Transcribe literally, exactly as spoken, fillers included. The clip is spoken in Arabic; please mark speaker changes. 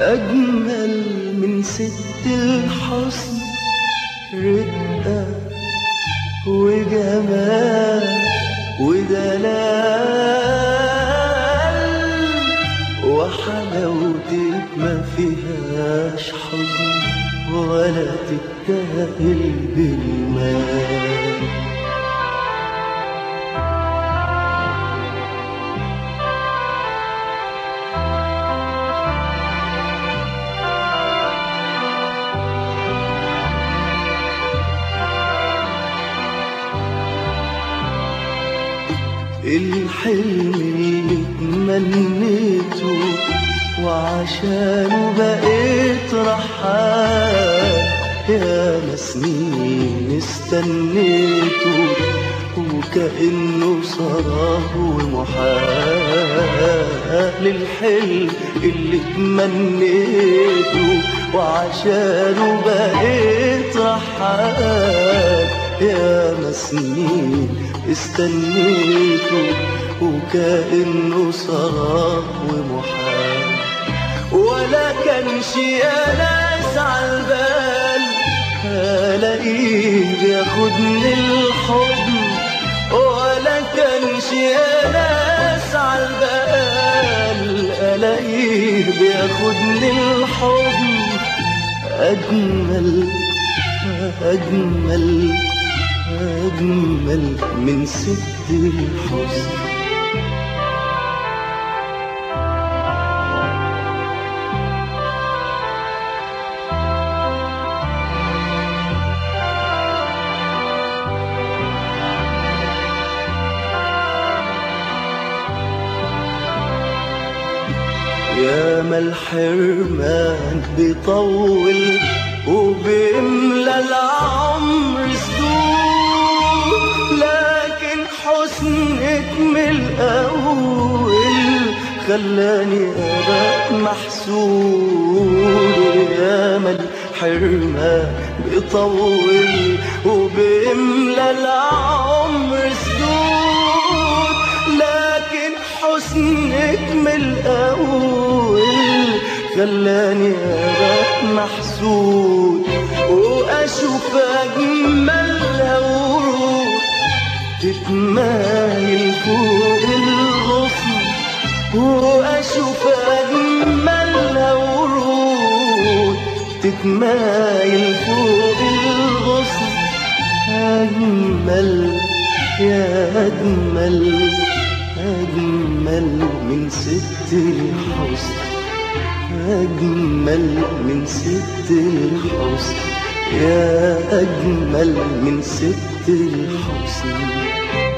Speaker 1: أجمل من ست الحسن، رقة وجمال ودلال، وحلاوتك ما فيهاش حزن ولا تتاهل بالمال. الحلم اللي تمنيته وعشانه بقيت رحال، يا سنين استنيته وكأنه صراه ومحال. الحلم اللي تمنيته وعشانه بقيت رحال، يا سنين استنيته وكأنه صراه ومحال. ولا كانش يا ناس عالبال الاقيه بياخدني الحضن، ولا كانش يا ناس عالبال الاقيه بياخدني الحضن. اجمل اجمل أجمل من ست الحسن. يا ما الحرمان بيطول وبيملى العمر سدود، لكن حسنك من الأول خلاني أبقى محسود. يا ما الحرمان بيطول وبيملى العمر سدود، لكن حسنك من الأول خلاني أبقى محسود. وأشوف أجملها ورود تتمايل فوق الغصن، وأشوف أجملها ورود تتمايل فوق الغصن. أجمل يا أجمل أجمل من ست الحسن، أجمل من ست الحسن، يا أجمل من ست الحسن.